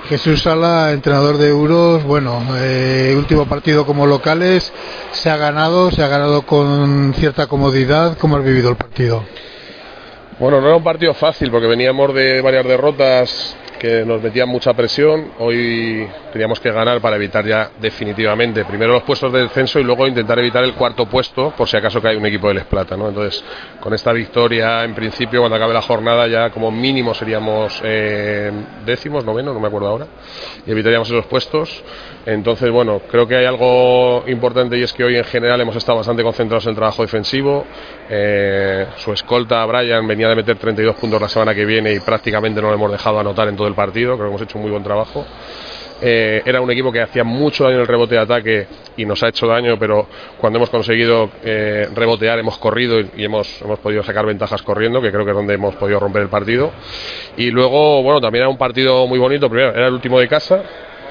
Jesús Sala, entrenador de Euros, bueno, último partido como locales, se ha ganado con cierta comodidad. ¿Cómo has vivido el partido? Bueno, no era un partido fácil porque veníamos de varias derrotas que nos metían mucha presión. Hoy teníamos que ganar para evitar ya definitivamente primero los puestos de descenso y luego intentar evitar el cuarto puesto por si acaso cae un equipo de Les Plata, ¿no? Entonces, con esta victoria, en principio, cuando acabe la jornada ya como mínimo seríamos décimos, noveno, no me acuerdo ahora, y evitaríamos esos puestos. Entonces, bueno, creo que hay algo importante y es que hoy en general hemos estado bastante concentrados en el trabajo defensivo. Su escolta, Brian, venía de meter 32 puntos la semana que viene y prácticamente no lo hemos dejado anotar en todo el partido. Creo que hemos hecho un muy buen trabajo. Era un equipo que hacía mucho daño en el rebote de ataque y nos ha hecho daño, pero cuando hemos conseguido rebotear hemos corrido y hemos podido sacar ventajas corriendo, que creo que es donde hemos podido romper el partido. Y luego, bueno, también era un partido muy bonito. Primero, era el último de casa.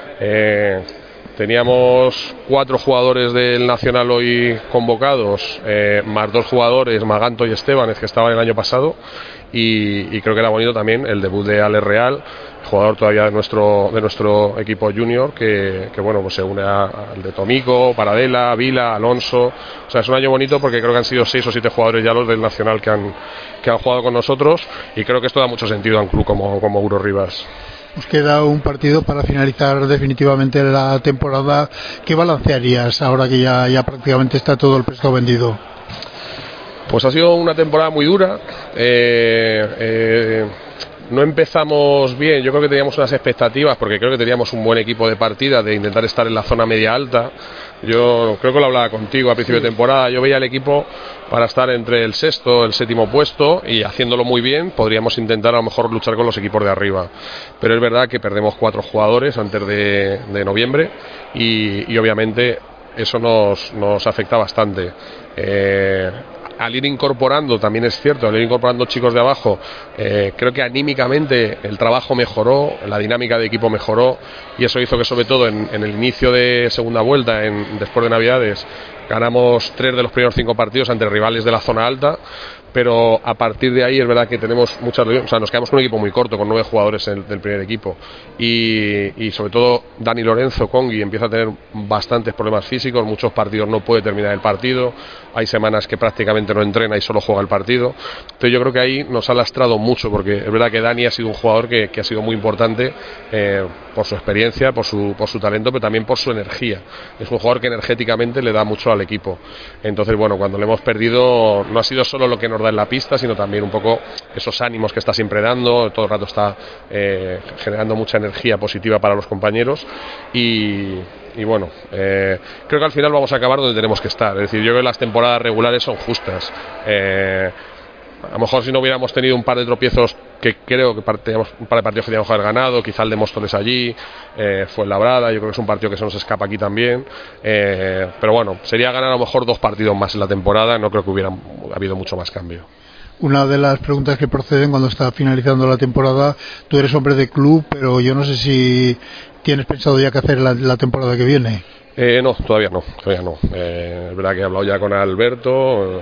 Teníamos 4 jugadores del Nacional hoy convocados, más 2 jugadores, Maganto y Esteban, que estaban el año pasado, y creo que era bonito también el debut de Ale Real, jugador todavía de nuestro equipo junior, que bueno, pues se une al de Tomico, Paradela, Vila, Alonso. O sea, es un año bonito porque creo que han sido 6 o 7 jugadores ya los del Nacional que han jugado con nosotros, y creo que esto da mucho sentido a un club como Euro Rivas. Nos queda un partido para finalizar definitivamente la temporada. ¿Qué balancearías ahora que ya prácticamente está todo el pescado vendido? Pues ha sido una temporada muy dura. No empezamos bien. Yo creo que teníamos unas expectativas porque creo que teníamos un buen equipo de partida de intentar estar en la zona media alta. Yo creo que lo hablaba contigo a principio de temporada. Yo veía el equipo para estar entre el sexto, el séptimo puesto, y haciéndolo muy bien podríamos intentar a lo mejor luchar con los equipos de arriba. Pero es verdad que perdemos 4 jugadores antes de noviembre y obviamente eso nos afecta bastante. Al ir incorporando, también es cierto, al ir incorporando chicos de abajo, creo que anímicamente el trabajo mejoró, la dinámica de equipo mejoró, y eso hizo que sobre todo en el inicio de segunda vuelta, después de Navidades, ganamos 3 de los primeros 5 partidos ante rivales de la zona alta. Pero a partir de ahí es verdad que tenemos muchas, o sea, nos quedamos con un equipo muy corto, con 9 jugadores del primer equipo, y sobre todo Dani Lorenzo, Congi, empieza a tener bastantes problemas físicos, muchos partidos no puede terminar el partido, hay semanas que prácticamente no entrena y solo juega el partido. Entonces yo creo que ahí nos ha lastrado mucho, porque es verdad que Dani ha sido un jugador que ha sido muy importante por su experiencia, por su talento, pero también por su energía. Es un jugador que energéticamente le da mucho al equipo. Entonces, bueno, cuando le hemos perdido no ha sido solo lo que nos da en la pista, sino también un poco esos ánimos que está siempre dando, todo el rato está generando mucha energía positiva para los compañeros, y bueno, creo que al final vamos a acabar donde tenemos que estar. Es decir, yo creo que las temporadas regulares son justas. A lo mejor si no hubiéramos tenido un par de tropiezos, que creo que teníamos un par de partidos que teníamos que haber ganado, quizá el de Móstoles allí, Fuenlabrada, yo creo que es un partido que se nos escapa aquí también, pero bueno, sería ganar a lo mejor 2 partidos más en la temporada, no creo que hubiera habido mucho más cambio. Una de las preguntas que proceden cuando está finalizando la temporada, tú eres hombre de club, pero yo no sé si tienes pensado ya qué hacer la temporada que viene. No, todavía no. Es verdad que he hablado ya con Alberto.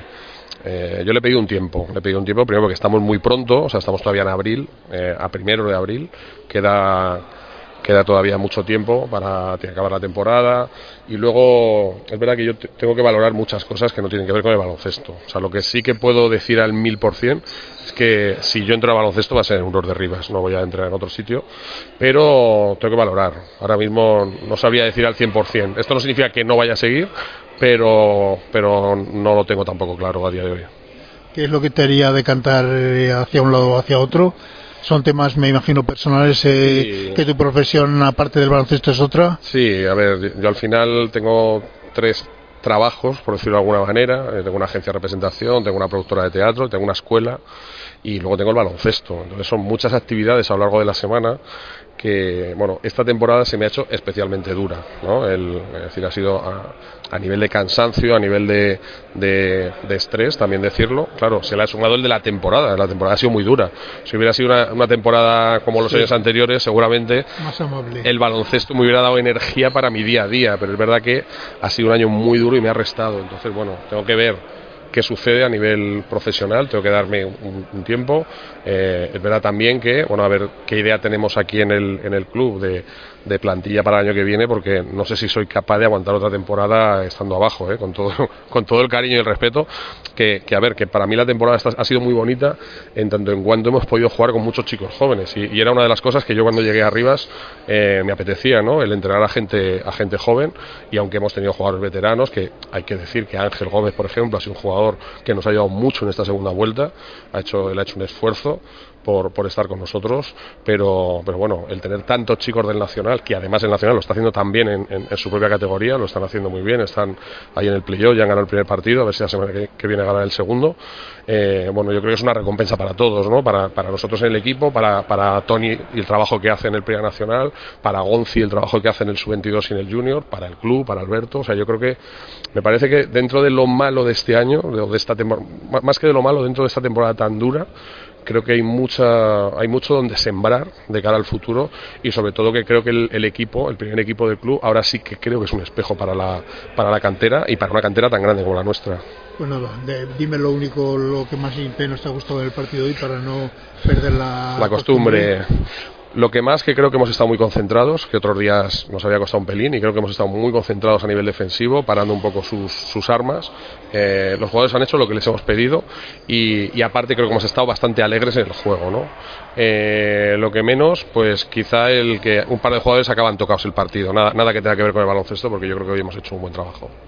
Yo le he pedido un tiempo, primero porque estamos muy pronto, o sea, estamos todavía en abril, a 1 de abril, queda todavía mucho tiempo para acabar la temporada, y luego es verdad que yo tengo que valorar muchas cosas que no tienen que ver con el baloncesto. O sea, lo que sí que puedo decir al 1000% es que si yo entro al baloncesto va a ser en Euros de Rivas, no voy a entrar en otro sitio, pero tengo que valorar. Ahora mismo no sabría decir al 100%. Esto no significa que no vaya a seguir, pero no lo tengo tampoco claro a día de hoy. ¿Qué es lo que te haría decantar hacia un lado o hacia otro? Son temas, me imagino, personales, sí. Que tu profesión, aparte del baloncesto, es otra. Sí, a ver, yo al final tengo 3 trabajos, por decirlo de alguna manera. Tengo una agencia de representación, tengo una productora de teatro, tengo una escuela y luego tengo el baloncesto. Entonces son muchas actividades a lo largo de la semana que, bueno, esta temporada se me ha hecho especialmente dura, ¿no? Es decir, ha sido a nivel de cansancio, a nivel de estrés, también decirlo. Claro, se le ha sumado el de la temporada ha sido muy dura. Si hubiera sido una temporada como los años anteriores, seguramente más amable, el baloncesto me hubiera dado energía para mi día a día, pero es verdad que ha sido un año muy duro y me ha restado. Entonces, bueno, tengo que ver qué sucede a nivel profesional, tengo que darme un tiempo. Es verdad también que, bueno, a ver qué idea tenemos aquí en el club de plantilla para el año que viene, porque no sé si soy capaz de aguantar otra temporada estando abajo, con todo el cariño y el respeto, que a ver, que para mí la temporada ha sido muy bonita en tanto en cuanto hemos podido jugar con muchos chicos jóvenes, y era una de las cosas que yo cuando llegué a Rivas me apetecía, ¿no? El entrenar a gente joven, y aunque hemos tenido jugadores veteranos, que hay que decir que Ángel Gómez, por ejemplo, ha sido un jugador que nos ha ayudado mucho en esta segunda vuelta, él ha hecho un esfuerzo por estar con nosotros, pero bueno, el tener tantos chicos del Nacional, que además el Nacional lo está haciendo también en su propia categoría, lo están haciendo muy bien, están ahí en el playoff, ya han ganado el primer partido, a ver si la semana que viene ganan el segundo. Bueno, yo creo que es una recompensa para todos, ¿no? Para nosotros en el equipo, para Tony y el trabajo que hace en el Primera Nacional, para Gonzi el trabajo que hace en el Sub-22 y en el Junior, para el club, para Alberto. O sea, yo creo que me parece que dentro de lo malo de este año, de esta más que de lo malo, dentro de esta temporada tan dura, creo que hay mucho donde sembrar de cara al futuro, y sobre todo que creo que el equipo, el primer equipo del club, ahora sí que creo que es un espejo para la cantera, y para una cantera tan grande como la nuestra. Pues nada, dime lo que más menos te ha gustado del partido hoy para no perder la costumbre. Lo que más, que creo que hemos estado muy concentrados, que otros días nos había costado un pelín, y creo que hemos estado muy concentrados a nivel defensivo, parando un poco sus armas. Los jugadores han hecho lo que les hemos pedido, y aparte creo que hemos estado bastante alegres en el juego, ¿no? Lo que menos, pues quizá el que un par de jugadores acaban tocados el partido, nada que tenga que ver con el baloncesto, porque yo creo que hoy hemos hecho un buen trabajo.